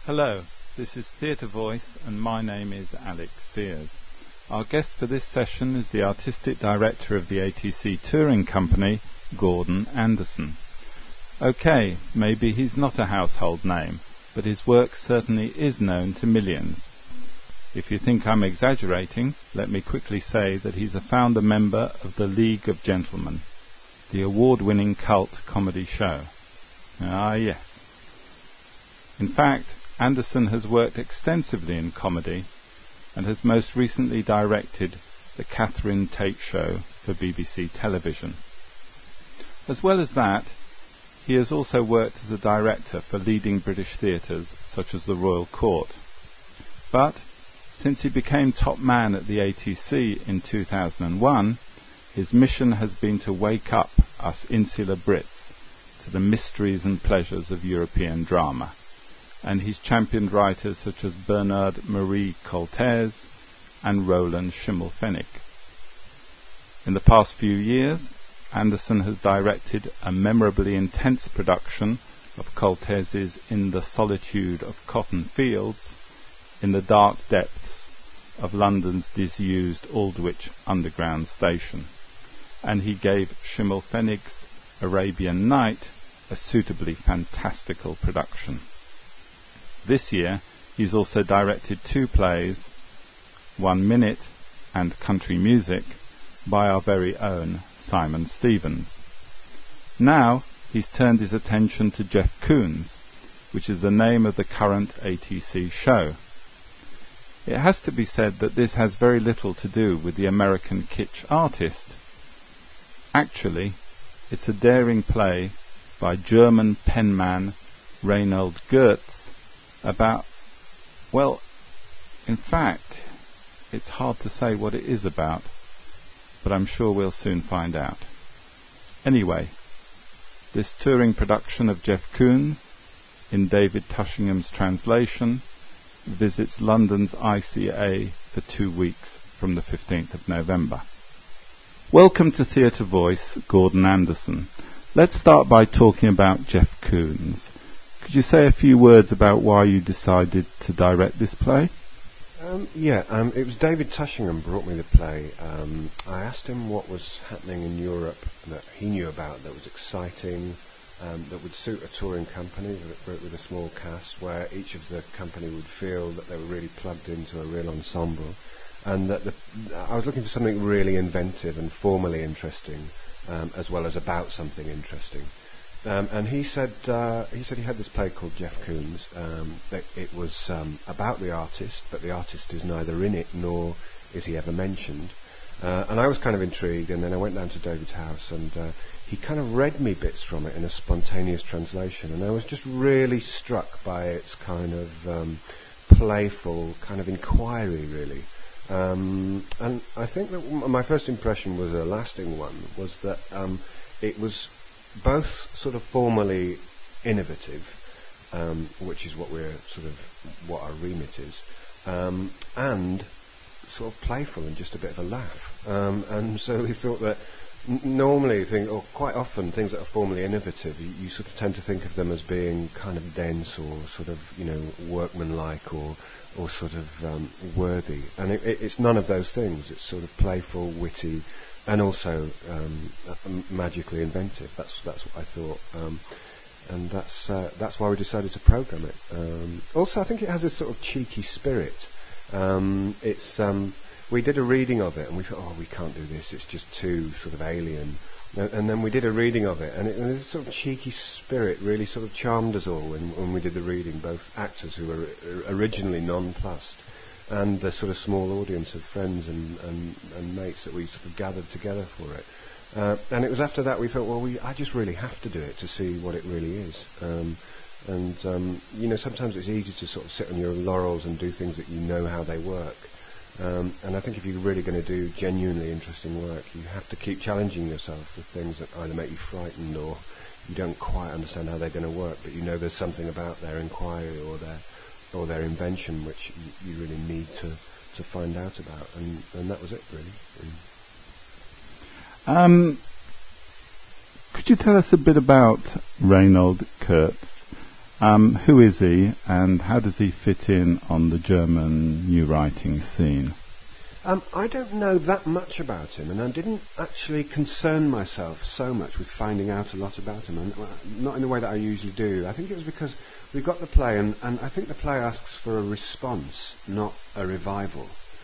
Hello, this is Theatre Voice and my name is Alex Sears. Our guest for this session is the Artistic Director of the ATC Touring Company, Gordon Anderson. Okay, maybe he's not a household name, but his work certainly is known to millions. If you think I'm exaggerating, let me quickly say that he's a founder member of the League of Gentlemen, the award-winning cult comedy show. Ah, yes. In fact, Anderson has worked extensively in comedy and has most recently directed the Catherine Tate Show for BBC Television. As well as that, he has also worked as a director for leading British theatres such as the Royal Court. But since he became top man at the ATC in 2001, his mission has been to wake up us insular Brits to the mysteries and pleasures of European drama. And he's championed writers such as Bernard Marie Coltès and Roland Schimmelpfennig. In the past few years, Anderson has directed a memorably intense production of Coltès's In the Solitude of Cotton Fields in the dark depths of London's disused Aldwych Underground Station, and he gave Schimmelpfennig's Arabian Night a suitably fantastical production. This year, he's also directed two plays, 1 Minute and Country Music, by our very own Simon Stevens. Now, he's turned his attention to Jeff Koons, which is the name of the current ATC show. It has to be said that this has very little to do with the American kitsch artist. Actually, it's a daring play by German penman Reinhold Goetz about, well, in fact, it's hard to say what it is about, but I'm sure we'll soon find out. Anyway, this touring production of Jeff Koons, in David Tushingham's translation, visits London's ICA for 2 weeks from the 15th of November. Welcome to Theatre Voice, Gordon Anderson. Let's start by talking about Jeff Koons. Could you say a few words about why you decided to direct this play? It was David Tushingham brought me the play. I asked him what was happening in Europe that he knew about that was exciting, that would suit a touring company with a small cast, where each of the company would feel that they were really plugged into a real ensemble, and that I was looking for something really inventive and formally interesting, as well as about something interesting. And he said he had this play called Jeff Koons. That it was about the artist, but the artist is neither in it nor is he ever mentioned. And I was kind of intrigued, and then I went down to David's house, and he kind of read me bits from it in a spontaneous translation, and I was just really struck by its kind of playful kind of inquiry, really. And I think that my first impression was a lasting one, was that it was both sort of formally innovative, which is what what our remit is, and sort of playful and just a bit of a laugh. And so we thought that quite often things that are formally innovative, you sort of tend to think of them as being kind of dense or sort of, workmanlike or sort of worthy. And it's none of those things. It's sort of playful, witty, and also magically inventive. That's what I thought, and that's why we decided to program it. Also, I think it has this sort of cheeky spirit. We did a reading of it, and we thought, we can't do this. It's just too sort of alien. And then we did a reading of it, and this sort of cheeky spirit really sort of charmed us all when we did the reading. Both actors who were originally nonplussed, and the sort of small audience of friends and mates that we sort of gathered together for it. And it was after that we thought, I just really have to do it to see what it really is. Sometimes it's easy to sort of sit on your laurels and do things that you know how they work. And I think if you're really going to do genuinely interesting work, you have to keep challenging yourself with things that either make you frightened or you don't quite understand how they're going to work, but you know there's something about their inquiry or their invention which you really need to find out about, and that was it, really. Could you tell us a bit about Reinhold Goetz? Who is he, and how does he fit in on the German new writing scene? I don't know that much about him, and I didn't actually concern myself so much with finding out a lot about him, and not in the way that I usually do. I think it was because we got the play, and I think the play asks for a response, not a revival.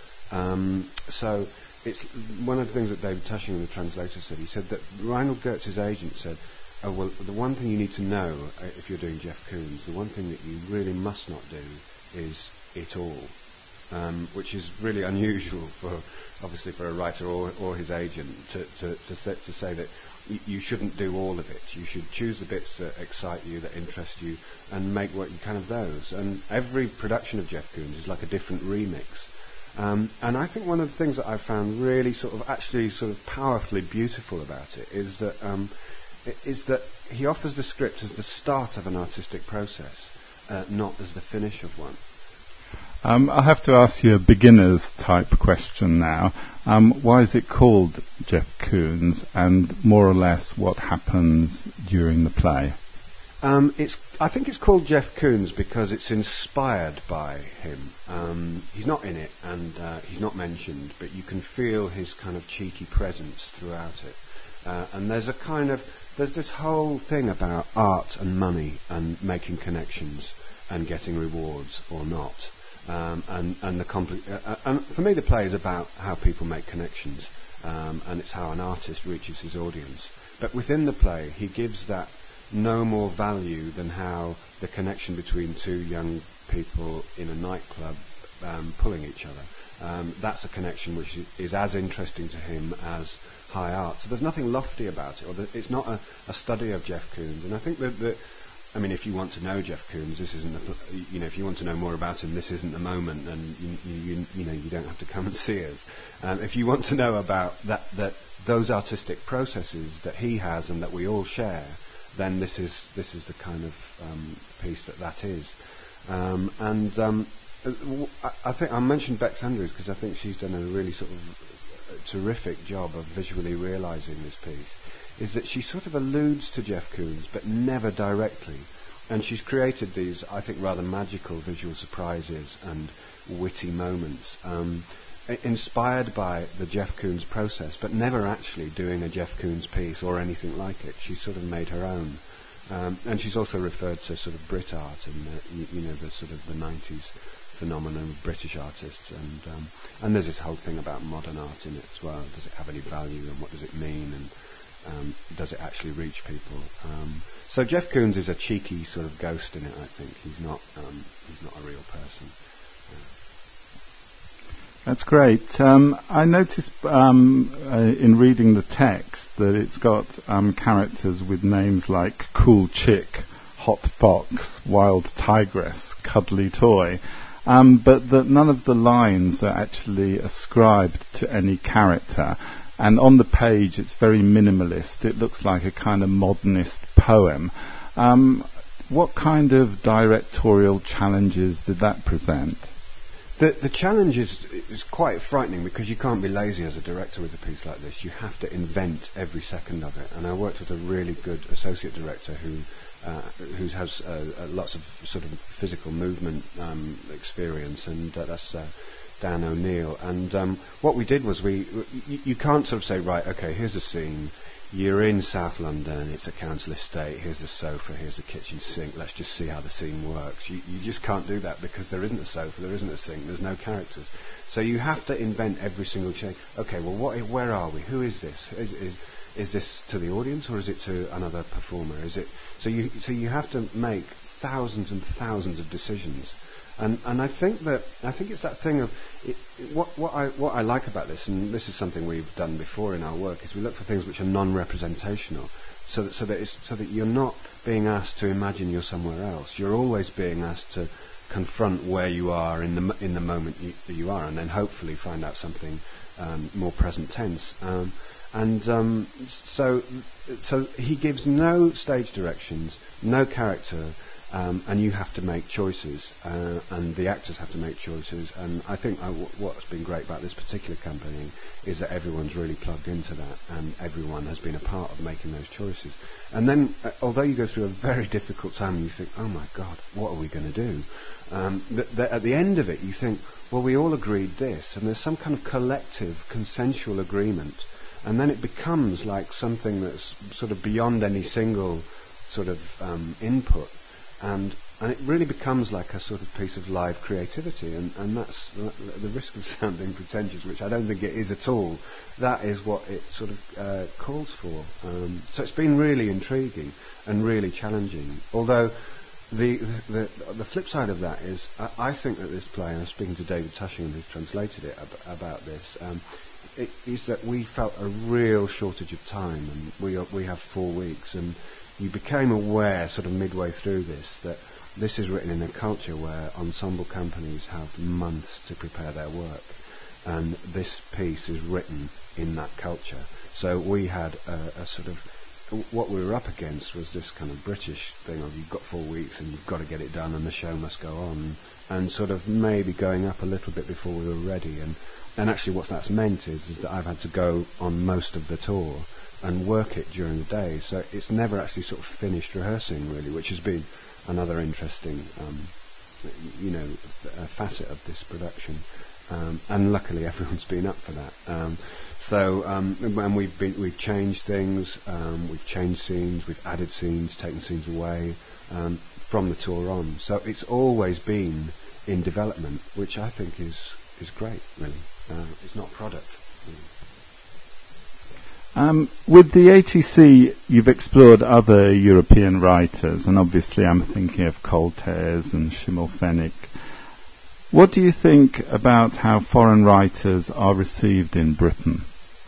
So it's one of the things that David Tushing, the translator, said. He said that Reinhold Goetz's agent said, oh, well, the one thing you need to know if you're doing Jeff Koons, the one thing that you really must not do is it all. Which is really unusual obviously for a writer or his agent to say that you shouldn't do all of it. You should choose the bits that excite you, that interest you, and make what you can of those. And every production of Jeff Koons is like a different remix. And I think one of the things that I found really sort of powerfully beautiful about it is that he offers the script as the start of an artistic process, not as the finish of one. I'll have to ask you a beginner's type question now. Why is it called Jeff Koons, and more or less what happens during the play? I think it's called Jeff Koons because it's inspired by him. He's not in it, and he's not mentioned, but you can feel his kind of cheeky presence throughout it. And there's this whole thing about art and money and making connections and getting rewards or not. And for me, the play is about how people make connections, and it's how an artist reaches his audience. But within the play, he gives that no more value than how the connection between two young people in a nightclub pulling each other. That's a connection which is as interesting to him as high art. So there's nothing lofty about it, or it's not a study of Jeff Koons. And I think that if you want to know Jeff Koons, this isn't if you want to know more about him, this isn't the moment, and you don't have to come and see us. If you want to know about that those artistic processes that he has and that we all share, then this is the kind of piece that is. I think I mentioned Bex Andrews because I think she's done a really sort of terrific job of visually realising this piece. Is that she sort of alludes to Jeff Koons, but never directly. And she's created these, I think, rather magical visual surprises and witty moments, inspired by the Jeff Koons process, but never actually doing a Jeff Koons piece or anything like it. She's sort of made her own. And she's also referred to sort of Brit art and, the sort of the 90s phenomenon of British artists. And there's this whole thing about modern art in it as well. Does it have any value, and what does it mean, and does it actually reach people? So Jeff Koons is a cheeky sort of ghost in it. I think he's not a real person. That's great. I noticed in reading the text that it's got characters with names like Cool Chick, Hot Fox, Wild Tigress, Cuddly Toy, but that none of the lines are actually ascribed to any character. And on the page, it's very minimalist. It looks like a kind of modernist poem. What kind of directorial challenges did that present? The challenge is quite frightening because you can't be lazy as a director with a piece like this. You have to invent every second of it. And I worked with a really good associate director who has lots of sort of physical movement experience, and that's Dan O'Neill. And what we did was you can't sort of say, right, okay, here's a scene. You're in South London, it's a council estate, here's the sofa, here's the kitchen sink, let's just see how the scene works. You just can't do that because there isn't a sofa, there isn't a sink, there's no characters. So you have to invent every single change. Okay, well, where are we? Who is this? Is this to the audience or is it to another performer? Is it so you have to make thousands and thousands of decisions. And I think it's that thing of what I like about this, and this is something we've done before in our work, is we look for things which are non-representational, so that you're not being asked to imagine you're somewhere else. You're always being asked to confront where you are in the moment you are, and then hopefully find out something more present tense. So he gives no stage directions, no character. and you have to make choices, and the actors have to make choices. And I think what's been great about this particular company is that everyone's really plugged into that, and everyone has been a part of making those choices. And then, although you go through a very difficult time, you think, oh my God, what are we going to do? At the end of it, you think, well, we all agreed this, and there's some kind of collective, consensual agreement, and then it becomes like something that's sort of beyond any single sort of input, and it really becomes like a sort of piece of live creativity, and that's the risk of sounding pretentious, which I don't think it is at all. That is what it sort of calls for. So it's been really intriguing and really challenging, although the flip side of that is I think that this play, and I was speaking to David Tushingham, who's translated it, about this, it is that we felt a real shortage of time, and we have 4 weeks, and you became aware sort of midway through this that this is written in a culture where ensemble companies have months to prepare their work, and this piece is written in that culture. So we had a sort of, what we were up against was this kind of British thing of you've got 4 weeks and you've got to get it done and the show must go on, and sort of maybe going up a little bit before we were ready. And actually what that's meant is that I've had to go on most of the tour and work it during the day, so it's never actually sort of finished rehearsing really, which has been another interesting facet of this production, and luckily everyone's been up for that. And we've changed things, we've changed scenes, we've added scenes, taken scenes away from the tour on, so it's always been in development, which I think is great really. It's not product. With the ATC, you've explored other European writers, and obviously I'm thinking of Koltes and Schimmelpfennig. What do you think about how foreign writers are received in Britain?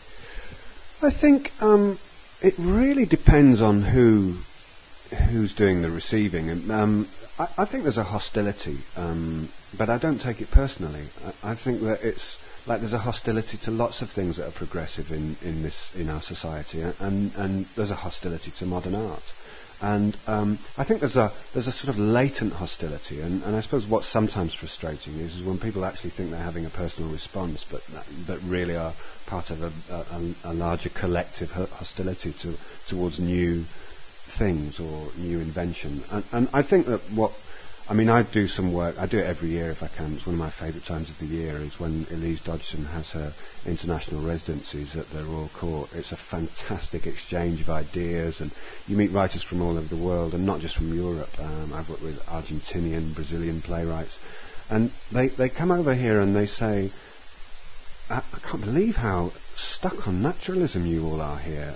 I think it really depends on who's doing the receiving. I think there's a hostility, but I don't take it personally. I think that it's like there's a hostility to lots of things that are progressive in our society, and there's a hostility to modern art, and I think there's a sort of latent hostility, and I suppose what's sometimes frustrating is when people actually think they're having a personal response, but really are part of a larger collective hostility towards new things or new invention, and I think that I do some work. I do it every year if I can. It's one of my favourite times of the year is when Elise Dodgson has her international residencies at the Royal Court. It's a fantastic exchange of ideas, and you meet writers from all over the world, and not just from Europe. I've worked with Argentinian, Brazilian playwrights, and they come over here and they say, I can't believe how stuck on naturalism you all are here.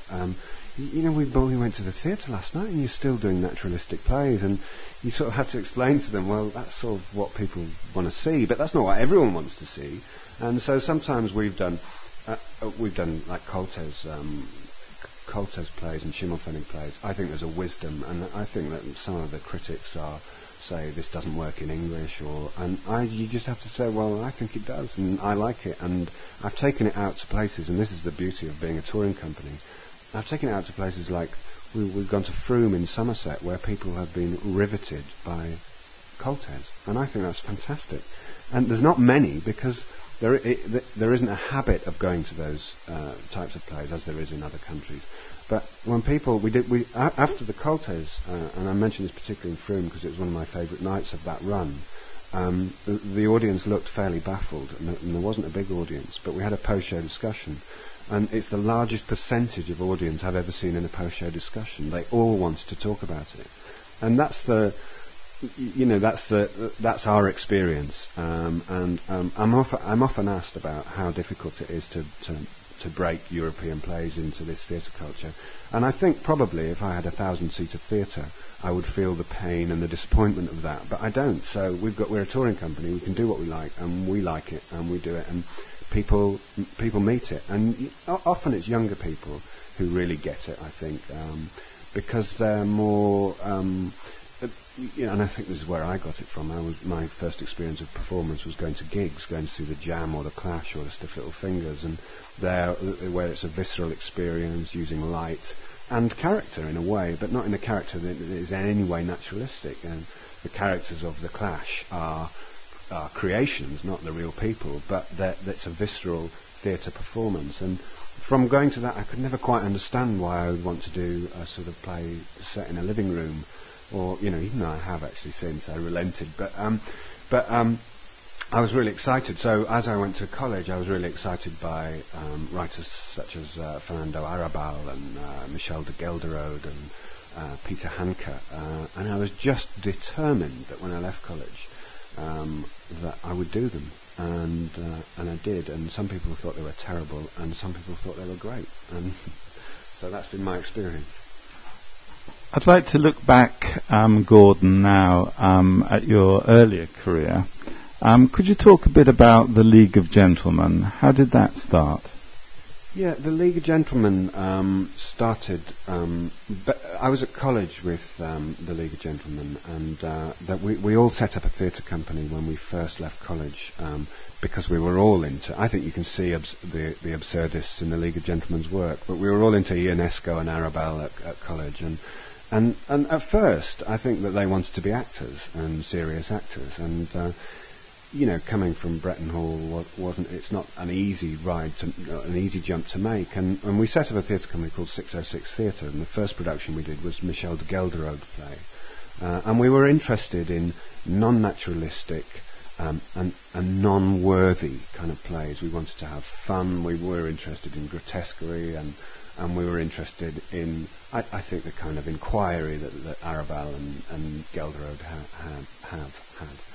We went to the theatre last night and you're still doing naturalistic plays, and you sort of have to explain to them, well, that's sort of what people want to see, but that's not what everyone wants to see. And so sometimes we've done like Koltes plays and Schimmelpfennig plays. I think there's a wisdom, and I think that some of the critics say this doesn't work in English, you just have to say, well, I think it does, and I like it, and I've taken it out to places, and this is the beauty of being a touring company. I've taken it out to places like we've gone to Frome in Somerset, where people have been riveted by Koltes, and I think that's fantastic. And there's not many, because there isn't a habit of going to those types of plays as there is in other countries. But when people after the Koltes, and I mention this particularly in Frome because it was one of my favourite nights of that run. The audience looked fairly baffled, and there wasn't a big audience, but we had a post-show discussion. And it's the largest percentage of audience I've ever seen in a post-show discussion. They all wanted to talk about it, and that's our experience. I'm often asked about how difficult it is to break European plays into this theatre culture, and I think probably if I had 1,000-seater theatre, I would feel the pain and the disappointment of that. But I don't. So we're a touring company. We can do what we like, and we like it, and we do it, and people meet it, and often it's younger people who really get it, I think, because they're more, and I think this is where I got it from. My first experience of performance was going to gigs, going to see the Jam or the Clash or the Stiff Little Fingers, and where it's a visceral experience using light, and character in a way, but not in a character that is in any way naturalistic. And the characters of The Clash are creations, not the real people, but that's a visceral theatre performance. And from going to that, I could never quite understand why I would want to do a sort of play set in a living room, or even though I have actually since I relented, but I was really excited. So as I went to college, I was really excited by writers such as Fernando Arrabal and Michel de Gelderode and Peter Handke, and I was just determined that when I left college that I would do them, and I did. And some people thought they were terrible, and some people thought they were great, and so that's been my experience. I'd like to look back, Gordon, now at your earlier career. Could you talk a bit about the League of Gentlemen? How did that start? Yeah, the League of Gentlemen started. I was at college with the League of Gentlemen, and that we all set up a theatre company when we first left college, because we were all into. I think you can see the absurdists in the League of Gentlemen's work, but we were all into Ionesco and Arrabal at college, and at first I think that they wanted to be actors and serious actors, and coming from Bretton Hall it's not an easy an easy jump to make, and we set up a theatre company called 606 Theatre, and the first production we did was Michel de Gelderode play, and we were interested in non-naturalistic and non-worthy kind of plays. We wanted to have fun. We were interested in grotesquerie, and we were interested in, I think, the kind of inquiry that Arrabal and Gelderode have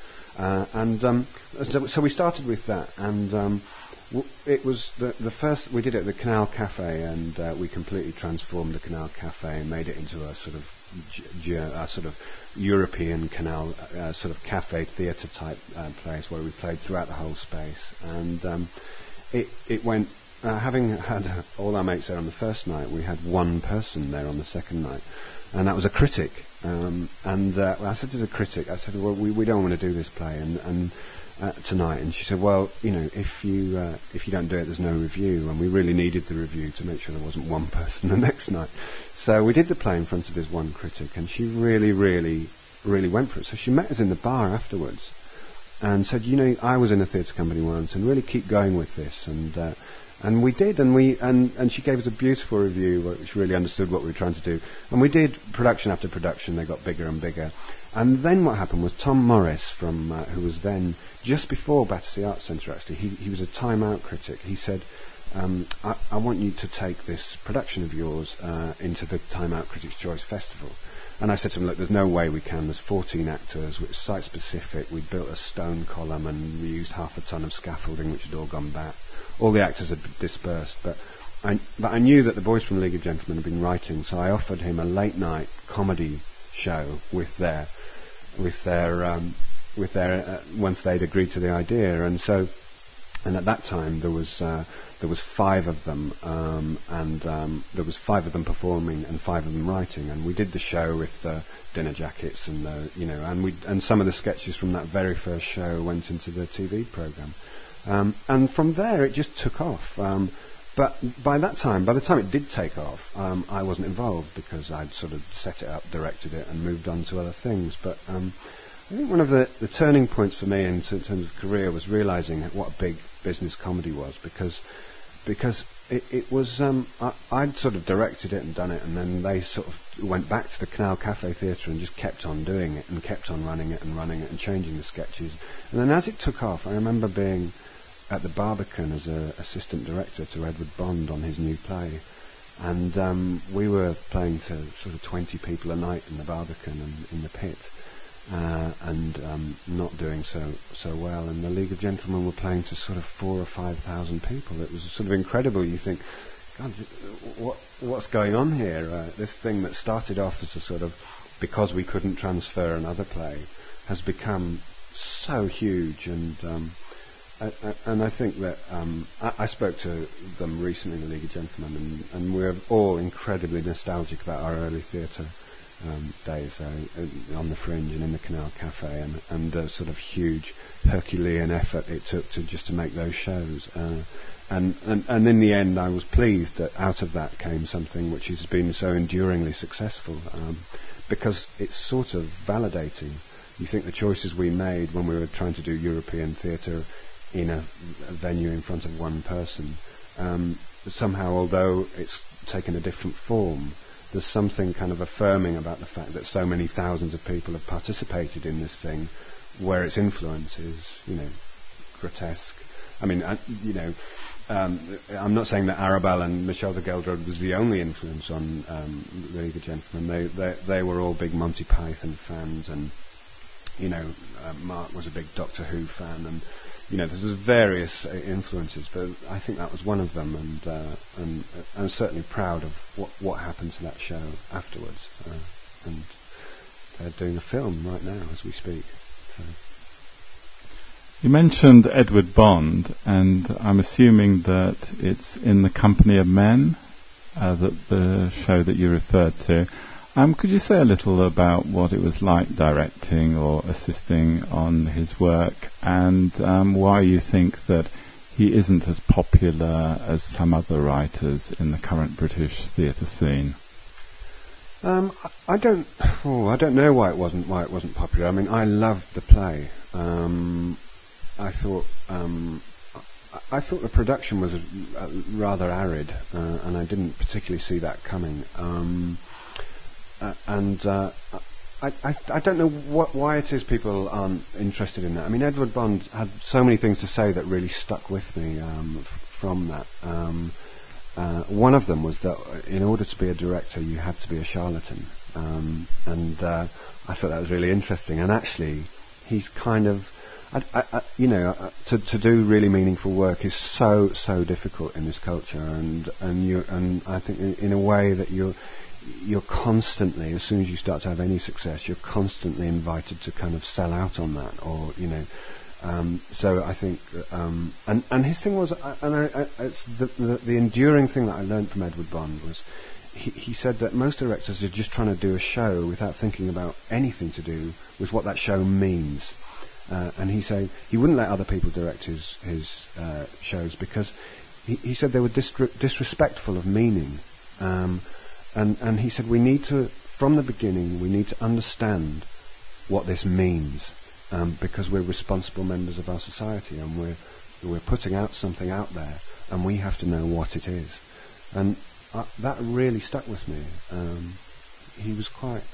had. So we started with that, and it was the first. We did it at the Canal Cafe, and we completely transformed the Canal Cafe and made it into a sort of European canal sort of cafe theatre type place where we played throughout the whole space, and it went. Having had all our mates there on the first night, we had one person there on the second night, and that was a critic. I said to the critic, I said, well, we don't want to do this play and tonight. And she said, well, if you don't do it, there's no review. And we really needed the review to make sure there wasn't one person the next night. So we did the play in front of this one critic, and she really, really, really went for it. So she met us in the bar afterwards and said, I was in a theatre company once, and really keep going with this. And we did, and she gave us a beautiful review, which really understood what we were trying to do. And we did production after production; they got bigger and bigger. And then what happened was Tom Morris, from who was then just before Battersea Arts Centre. Actually, he was a Time Out critic. He said, "I want you to take this production of yours into the Time Out Critics' Choice Festival." And I said to him, look, there's no way we can. There's 14 actors, which site specific. We built a stone column, and we used 1/2 a ton of scaffolding, which had all gone back. All the actors had dispersed, but I knew that the boys from League of Gentlemen had been writing, so I offered him a late night comedy show with their once they'd agreed to the idea, and at that time there was 5 of them, and there was 5 of them performing and 5 of them writing, and we did the show with dinner jackets and and some of the sketches from that very first show went into the TV program. And from there, it just took off. But by the time it did take off, I wasn't involved because I'd sort of set it up, directed it, and moved on to other things. But I think one of the turning points for me in terms of career was realising what a big business comedy was, because it was I'd sort of directed it and done it, and then they sort of went back to the Canal Cafe Theatre and just kept on doing it and kept on running it and changing the sketches. And then as it took off, I remember being at the Barbican as an assistant director to Edward Bond on his new play, and we were playing to sort of 20 people a night in the Barbican and in the pit, and not doing so well. And the League of Gentlemen were playing to sort of 4,000 or 5,000 people. It was sort of incredible. You think, God, what's going on here? This thing that started off as a sort of, because we couldn't transfer another play, has become so huge. And I think that I spoke to them recently, the League of Gentlemen, and we're all incredibly nostalgic about our early theatre days on the Fringe and in the Canal Cafe, and the sort of huge Herculean effort it took to make those shows. and in the end, I was pleased that out of that came something which has been so enduringly successful, because it's sort of validating. You think the choices we made when we were trying to do European theatre in a venue in front of one person, somehow, although it's taken a different form, there's something kind of affirming about the fact that so many thousands of people have participated in this thing, where its influence is, grotesque. I mean, I'm not saying that Arabelle and Michel de Gelderode was the only influence on the League of Gentlemen. They were all big Monty Python fans, and Mark was a big Doctor Who fan, and there's various influences, but I think that was one of them, and I'm certainly proud of what happened to that show afterwards. And they're doing a film right now as we speak. So. You mentioned Edward Bond, and I'm assuming that it's In the Company of Men, that the show that you referred to. Could you say a little about what it was like directing or assisting on his work, and why you think that he isn't as popular as some other writers in the current British theatre scene? I don't know why it wasn't popular. I mean, I loved the play. I thought the production was rather arid, and I didn't particularly see that coming. I don't know why it is people aren't interested in that. I mean, Edward Bond had so many things to say that really stuck with me from that. One of them was that in order to be a director, you had to be a charlatan, and I thought that was really interesting. And actually, he's kind of, to do really meaningful work is so difficult in this culture, and I think in a way that you're constantly, as soon as you start to have any success, you're constantly invited to kind of sell out on that, or so I think, and his thing was, it's the enduring thing that I learned from Edward Bond was, he said that most directors are just trying to do a show without thinking about anything to do with what that show means, and he said he wouldn't let other people direct his shows because he said they were disrespectful of meaning. And he said we need to, from the beginning, we need to understand what this means, because we're responsible members of our society, and we're putting out something out there, and we have to know what it is. And that really stuck with me. He's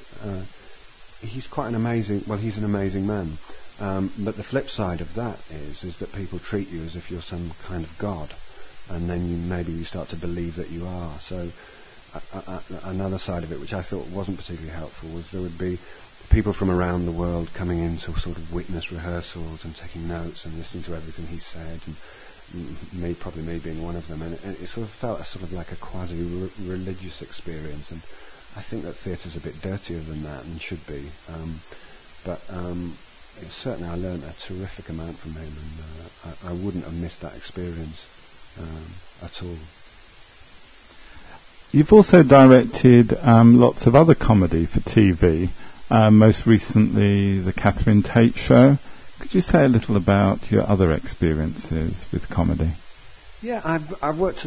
quite an amazing. Well, he's an amazing man. But the flip side of that is that people treat you as if you're some kind of god, and then maybe you start to believe that you are. So. Another side of it, which I thought wasn't particularly helpful, was there would be people from around the world coming in to sort of witness rehearsals and taking notes and listening to everything he said, and probably me being one of them, and it sort of felt sort of like a quasi-religious experience, and I think that theatre's a bit dirtier than that and should be, but certainly I learned a terrific amount from him, and I wouldn't have missed that experience at all. You've also directed lots of other comedy for TV, most recently the Catherine Tate Show. Could you say a little about your other experiences with comedy? Yeah, I've worked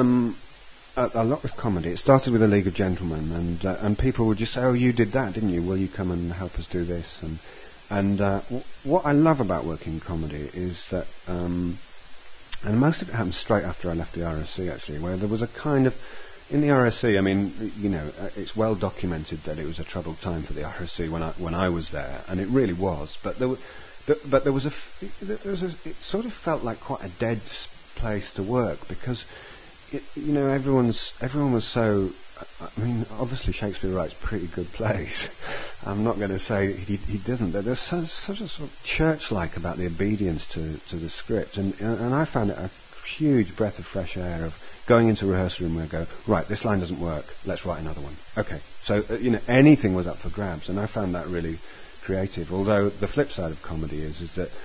a lot with comedy. It started with the League of Gentlemen, and people would just say, "Oh, you did that, didn't you? Will you come and help us do this?" And what I love about working in comedy is that, and most of it happened straight after I left the RSC, actually, where there was a kind of, in the RSC, I mean, it's well documented that it was a troubled time for the RSC when I was there, and it really was. But there was it sort of felt like quite a dead place to work, because everyone was so. I mean, obviously Shakespeare writes pretty good plays. I'm not going to say he doesn't, but there's sort of church-like about the obedience to the script, and I found it a huge breath of fresh air of going into a rehearsal room where I go, right, this line doesn't work, let's write another one. Okay, so anything was up for grabs, and I found that really creative. Although the flip side of comedy is that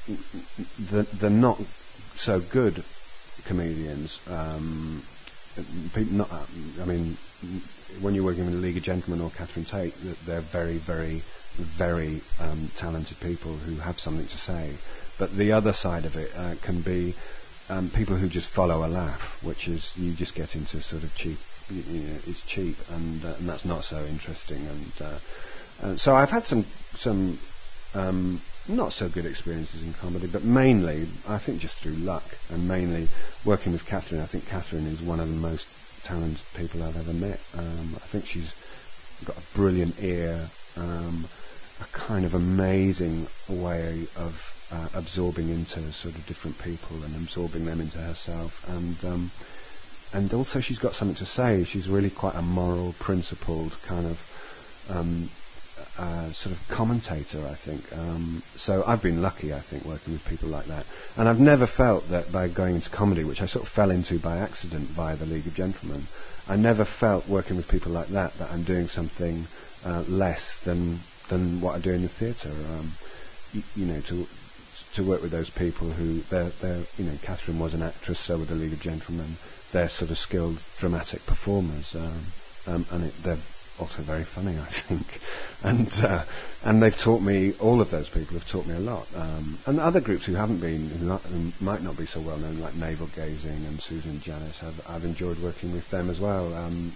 the not so good comedians, when you're working with the League of Gentlemen or Catherine Tate, they're very, very, very talented people who have something to say. But the other side of it can be people who just follow a laugh, which is you just get into sort of cheap. It's cheap, and that's not so interesting. And so I've had some not so good experiences in comedy, but mainly I think just through luck, and mainly working with Catherine. I think Catherine is one of the most talented people I've ever met. I think she's got a brilliant ear, a kind of amazing way of absorbing into sort of different people and absorbing them into herself, and also she's got something to say. She's really quite a moral, principled kind of sort of commentator, I think. So I've been lucky, I think, working with people like that. And I've never felt that by going into comedy, which I sort of fell into by accident via the League of Gentlemen, I never felt working with people like that I'm doing something less than what I do in the theatre. To work with those people who they're Catherine was an actress, so were the League of Gentlemen. They're sort of skilled dramatic performers, and they're also very funny, I think. And they've taught me. All of those people have taught me a lot. And other groups who haven't been, who might not be so well known, like Navel Gazing and Susan Janis, I've enjoyed working with them as well.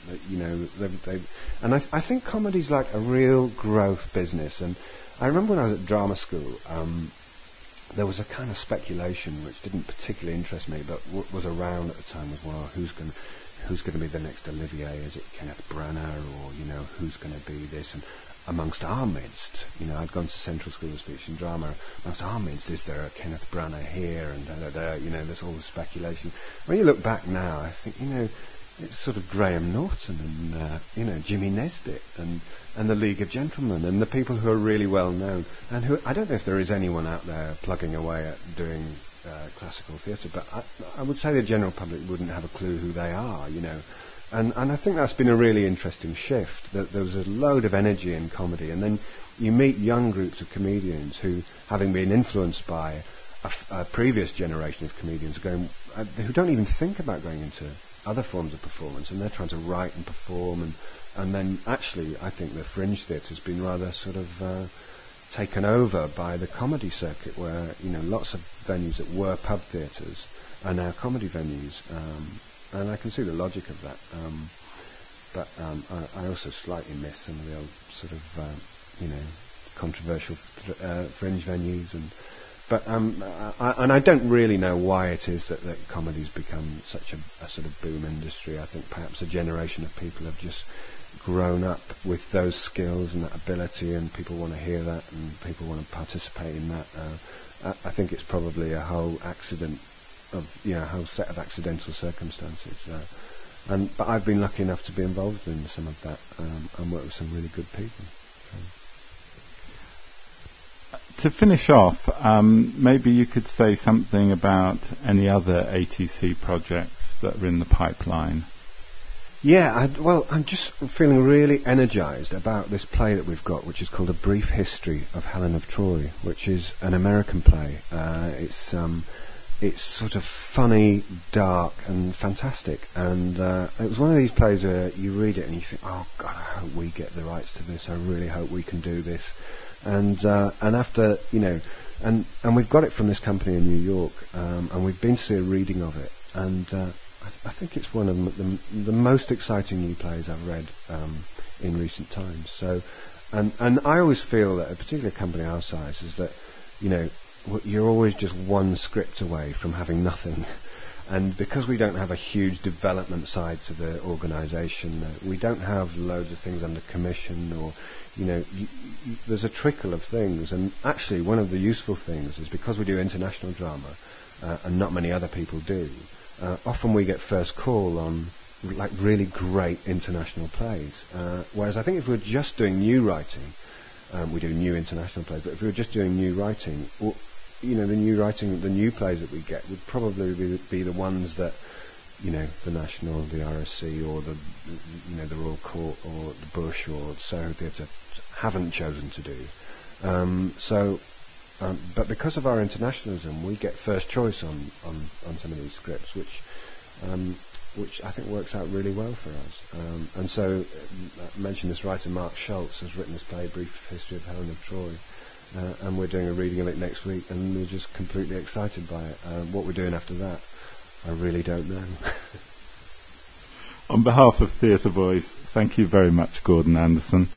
And I think comedy's like a real growth business. And I remember when I was at drama school. There was a kind of speculation which didn't particularly interest me, but was around at the time was, well, who's going to be the next Olivier? Is it Kenneth Branagh, or who's going to be this? And amongst our midst, I'd gone to Central School of Speech and Drama. Amongst our midst, is there a Kenneth Branagh here? And there's all this speculation. When you look back now, I think it's sort of Graham Norton and Jimmy Nesbitt and the League of Gentlemen and the people who are really well known, and who I don't know if there is anyone out there plugging away at doing classical theatre, but I would say the general public wouldn't have a clue who they are, and I think that's been a really interesting shift. That there was a load of energy in comedy, and then you meet young groups of comedians who, having been influenced by a previous generation of comedians, who don't even think about going into other forms of performance, and they're trying to write and perform, and then actually I think the fringe theatre has been rather sort of taken over by the comedy circuit, where lots of venues that were pub theatres are now comedy venues, and I can see the logic of that. But I also slightly miss some of the old sort of controversial fringe venues, and I don't really know why it is that comedy's become such a sort of boom industry. I think perhaps a generation of people have just grown up with those skills and that ability, and people want to hear that, and people want to participate in that. I think it's probably a whole accident of, a whole set of accidental circumstances. But I've been lucky enough to be involved in some of that, and work with some really good people. To finish off, maybe you could say something about any other ATC projects that are in the pipeline. Yeah, I'm just feeling really energised about this play that we've got, which is called A Brief History of Helen of Troy, which is an American play. It's sort of funny, dark, and fantastic. And it was one of these plays where you read it and you think, oh God, I hope we get the rights to this. I really hope we can do this. And after, and we've got it from this company in New York, and we've been to see a reading of it, and I think it's one of the most exciting new plays I've read in recent times. So, and I always feel that a particular company our size is that, you're always just one script away from having nothing. And because we don't have a huge development side to the organisation, we don't have loads of things under commission, or there's a trickle of things. And actually, one of the useful things is because we do international drama, and not many other people do. Often we get first call on like really great international plays. Whereas I think if we were just doing new writing, we do new international plays. But if we were just doing new writing, the new plays that we get would probably be the ones that, the National, the RSC, or the Royal Court, or the Bush, or Soho Theatre haven't chosen to do. But because of our internationalism, we get first choice on some of these scripts, which I think works out really well for us. And so, I mentioned this writer, Mark Schultz, has written this play, Brief History of Helen of Troy, and we're doing a reading of it next week, and we're just completely excited by it. What we're doing after that, I really don't know. On behalf of Theatre Voice, thank you very much, Gordon Anderson.